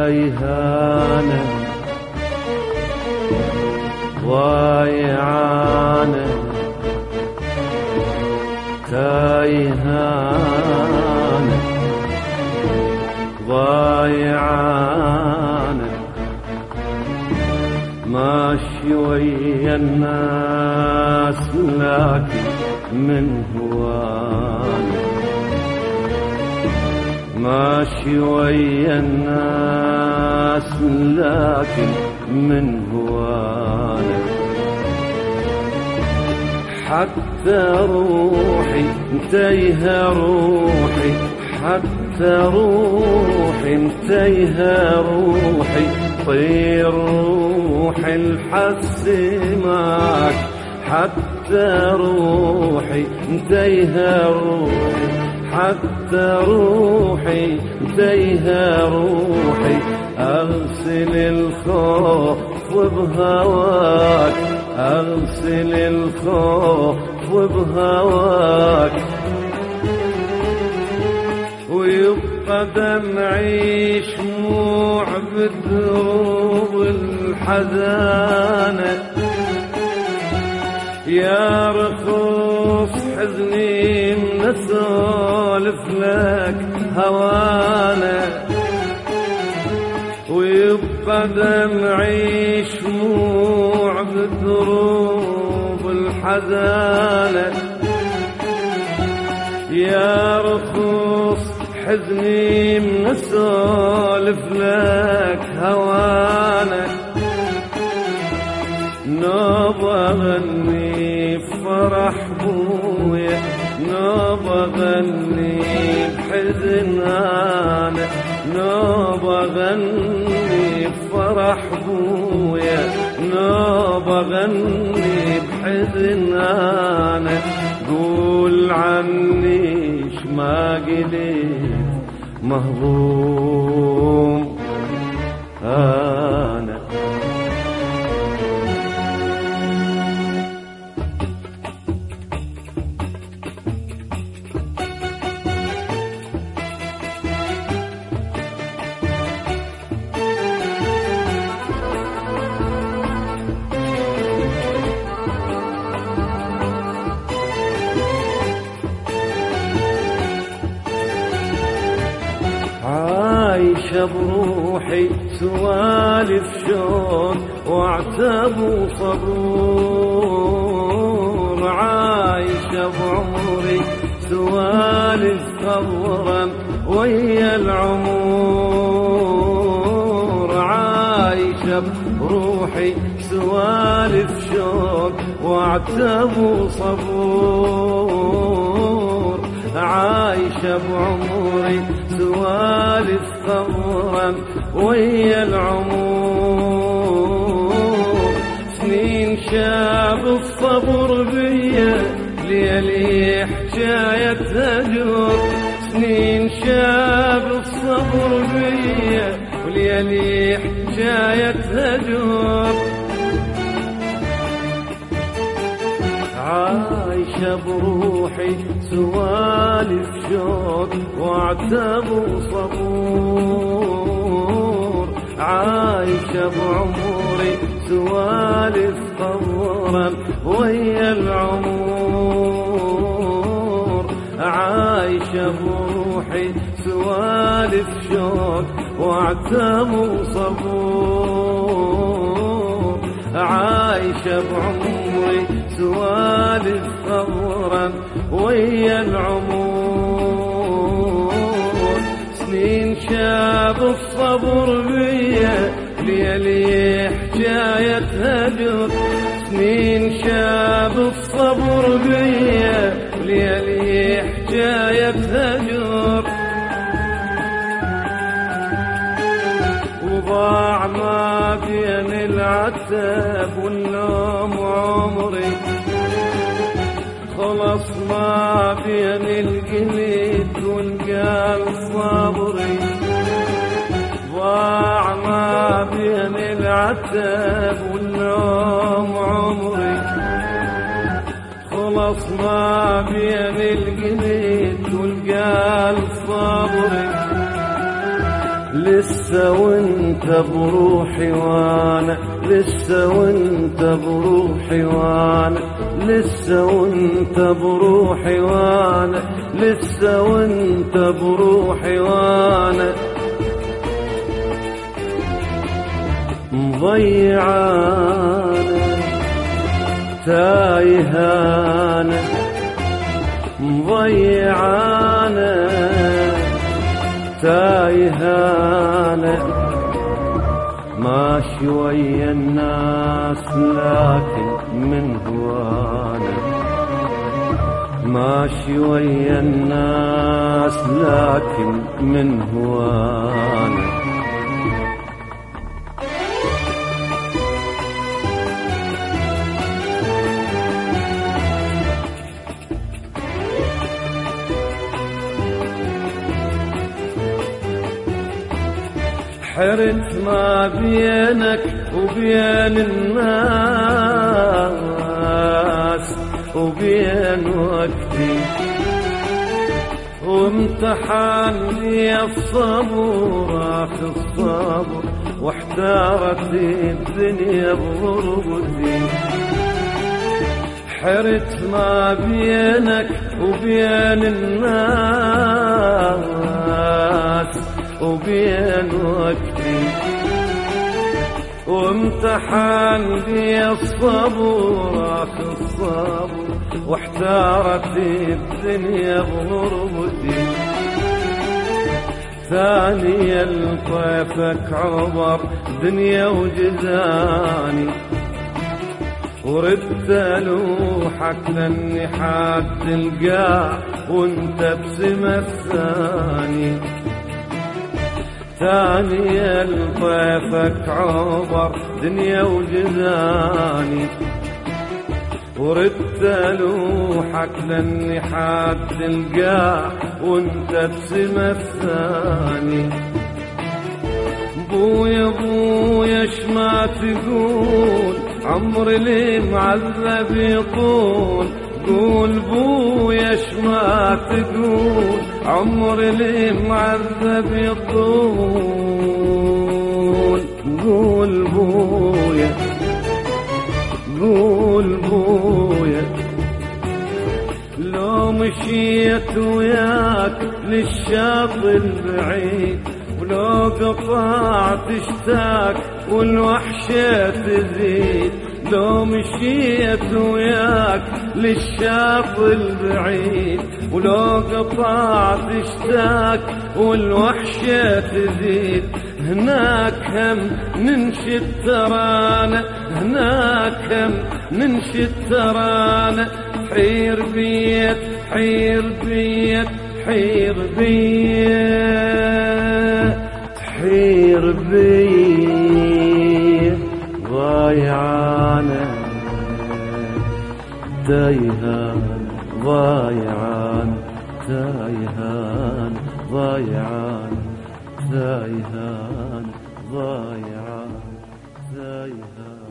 كيهانة ضايعانة كيهانة ضايعانة ماشي ويا الناس لكن من هوانا ماشي ويا الناس لكن من هوانا حتى روحي انتيها روحي حتى روحي انتيها روحي طير روحي الحس معك حتى روحي انتيها روحي حتى روحي انتيها روحي أغسل الخوف بهواك أغسل الخوف بهواك ويبقى دمعي شموع بدروب الحزانة يا رخص حزني من اسولف لك هوانا ويبقى دمعي شموع بدروب الحزانة يا رخص حزني من اسولف لك هوانا نوب اغني بفرح بويا نوب اغني بحزن انا نوب اغني بفرح بويا نوب اغني بحزن انا قول عني ما قديت مهضوم انا عايشة بروحي سوالف شوق وعتب وصبور عايشة بعمري سوالف خضرا ويا العمور عايشة بروحي سوالف شوق وعتب وصبور عايشة بعمري سوالف خضرا ويا العمور سنين شاب الصبر بيا ليالي حكاية هجر سنين شاب الصبر بيا وليالي حكاية هجر عايشة بروحي سوالف شوق وعتب وصبور عايشة بعمري سوالف خضرا ويا العمور عايشة بروحي سوالف شوق وعتب وصبور عايشة بعمري سوالف خضرا ويا العمور سنين شاب الصبر بيا ليالي حكاية هجر سنين شاب الصبر بيا ليالي حكاية هجر وضاع ما بين العتاب والنوم عمري خلص ما بين القلب والقلب صبري ضاع ما بين العتاب والنوم عمري خلص ما بين القلب والقلب صبري لسه وانت بروحي وانا، لسه وانت بروحي وانا، لسه وانت بروحي وانا، لسه وانت بروحي وانا، مضيعانا تايهانا، مضيعانا تايهانا، ماشي ويا الناس لكن من هوانا، ماشي ويا الناس لكن من هوانا. حرت ما بينك وبين الناس وبين وقتي، وامتحان لي الصبر آخر الصبر، واحتارت الدنيا بغربتي. حرت ما بينك وبين الناس وبين وقتي، وامتحان لي الصبر آخر الصبر، واحتارت الدنيا بغربتي. ثاني الطيفك عبر دنيا وجزاني، وردت لوحك لاني حاد تلقاه وانت بسمة الثاني. ثاني الطيفك عبر دنيا وجزاني، وردت لوحك لاني حاد تلقاه وانت بسمة الثاني. بويا بويا شما تقول عمري لي معذب يطول، قول بويا شما تقول عمري لي معذب يطول. قول بويا، قول بويا، لو مشيت وياك للشاطئ البعيد، ولو قطعت اشتاك والوحشة تزيد. لو مشيت وياك للشاطئ البعيد، ولو قطعت اشتاك والوحشة تزيد. هناك هم ننشد ترانا، هناك هم ننشد ترانا. حير بيت حير بيت حير بيت حير بيت، ضايعانا تايهان، ضايعان تايهان، ضايعان تايهان، ضايعان تايهان.